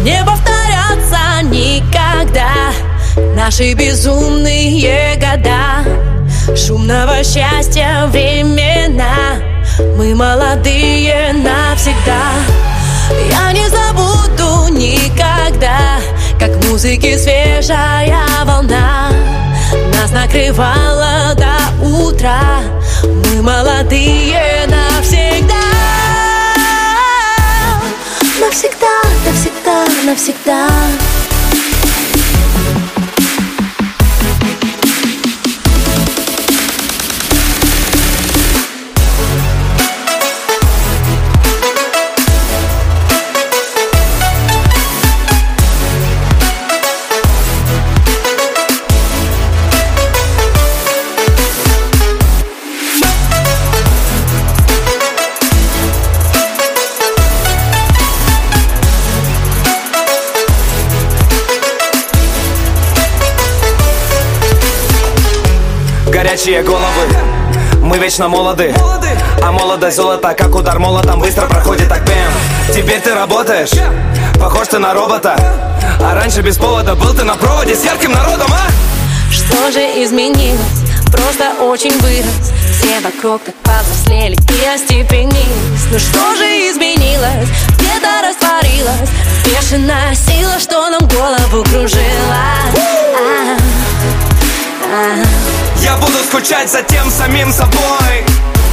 не повторятся никогда наши безумные года шумного счастья времена. Мы молодые навсегда. Я не забуду никогда, как в музыке свежая волна нас накрывала до утра. Мы молодые навсегда. Навсегда, навсегда, навсегда. Горячие головы, мы вечно молоды, а молодость золото, как удар молотом, быстро проходит так бэм. Теперь ты работаешь, похож ты на робота, а раньше без повода был ты на проводе с ярким народом, а? Что же изменилось? Просто очень вырос. Все вокруг так повзрослели и остепенились. Ну что же изменилось? Где-то растворилась бешеная сила, что нам голову кружила. Я буду скучать за тем самим собой,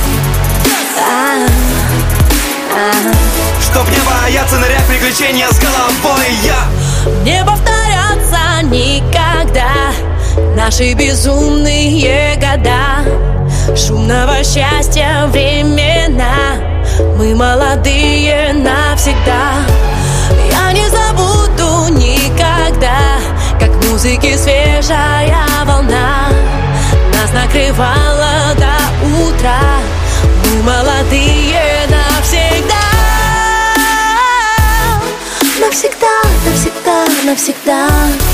чтоб не бояться нырять в приключения с головой. Не повторятся никогда наши безумные года шумного счастья времена. Мы молодые навсегда. Я не забуду никогда, как в музыке свежая волна нас накрывала до утра. Мы молодые навсегда. Навсегда, навсегда, навсегда.